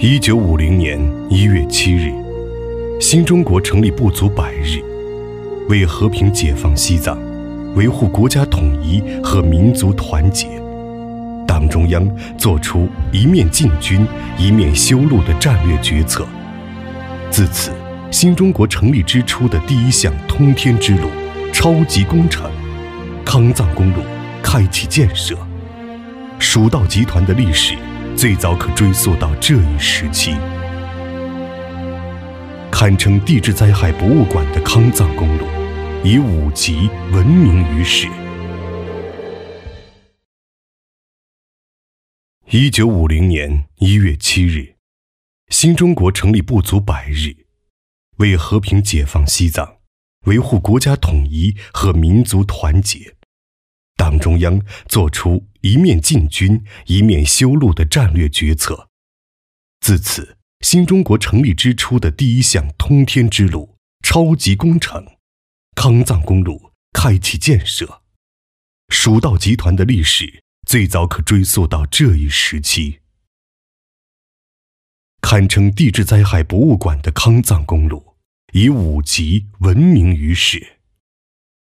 1950年1月7日，新中国成立不足100日，为和平解放西藏，维护国家统一和民族团结，党中央作出一面进军、一面修路的战略决策。自此，新中国成立之初的第一项通天之路超级工程——康藏公路开启建设。蜀道集团的历史最早可追溯到这一时期。堪称地质灾害博物馆的康藏公路，以5级闻名于世。1950年1月7日，新中国成立不足100日，为和平解放西藏，维护国家统一和民族团结，党中央作出一面进军、一面修路的战略决策。自此，新中国成立之初的第一项通天之路超级工程——康藏公路开启建设。蜀道集团的历史最早可追溯到这一时期。堪称地质灾害博物馆的康藏公路，以5级闻名于世。